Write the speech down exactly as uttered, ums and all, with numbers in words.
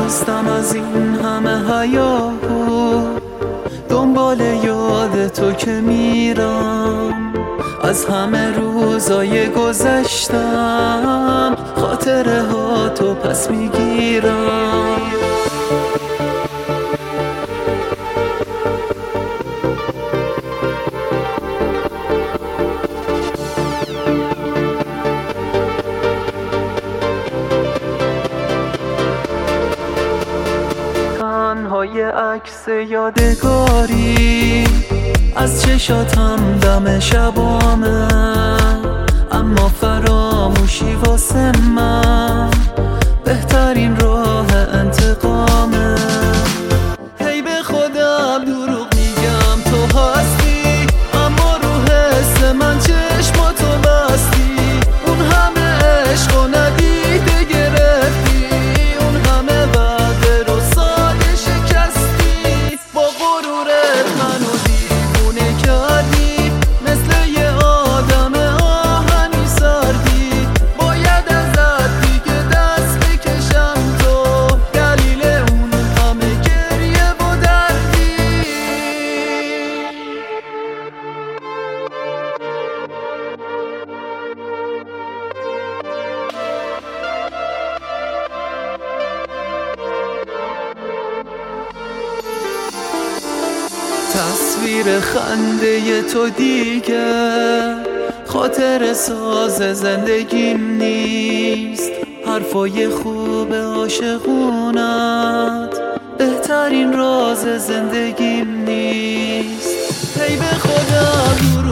هستم از این همه هیاهو، دنبال یاد تو که میرم. از همه روزای گذشتم خاطره ها تو پس میگیرم. تنهای عکس یادگاری از چشاتم دم شبامه، اما فراموشی واسه من بهترین راه انتقامه. هی به خودم دروغ میگم تو هستی، اما رو حس من چشماتو بستی. اون همه عشق و ندیده گرفتی، اون همه وعده رو ساده شکستی. با غرورت منو دیوونه کردی، مثل یه آدم آهنی سردی. باید ازت دیگه دست بکشم تو، دلیل اون همه گریه و دردی. تصویر خنده تو دیگه خاطر ساز زندگیم نیست. حرفای خوب عاشقونت بهترین راز زندگیم نیست. هی به خودم